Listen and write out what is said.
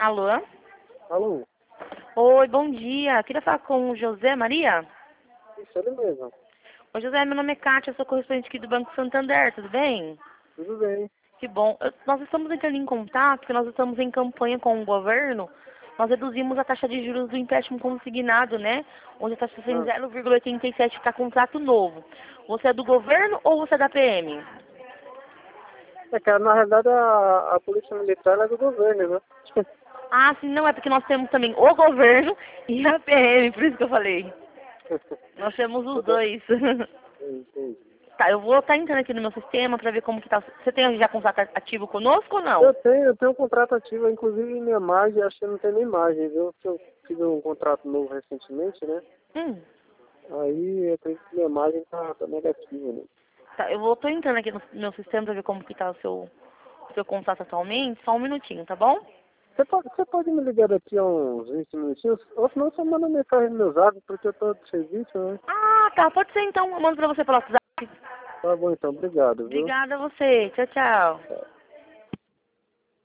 Alô? Alô? Oi, bom dia. Queria falar com o José Maria. Isso, ele mesmo. Oi, José, meu nome é Kátia, eu sou correspondente aqui do Banco Santander, tudo bem? Tudo bem. Que bom. Nós estamos entrando em contato, porque nós estamos em campanha com o governo. Nós reduzimos a taxa de juros do empréstimo consignado, né? Onde a taxa está em Ah, 0,87 para contrato novo. Você é do governo ou você é da PM? é que na realidade a polícia militar é do governo, né? Ah, sim, não, é porque nós temos também o governo e a PM, por isso que eu falei. Nós temos os dois. Entendi. Tá, eu vou estar entrando aqui no meu sistema para ver como que tá. Você tem já contrato ativo conosco ou não? Eu tenho um contrato ativo, inclusive minha margem, acho que não tem nem margem, viu? Que eu fiz um contrato novo recentemente, né? Hum. Aí eu acredito que minha margem tá negativa, né? Tá, eu vou tô entrando aqui no meu sistema para ver como que tá o seu contrato atualmente. Só um minutinho, tá bom? Você pode me ligar daqui a uns 20 minutinhos? Ou senão você manda mensagem no meu zap, porque eu tô de serviço, né? Ah, tá, pode ser então. Eu mando pra você pelo WhatsApp. Tá bom então, obrigado, viu? Obrigada a você. Tchau, tchau.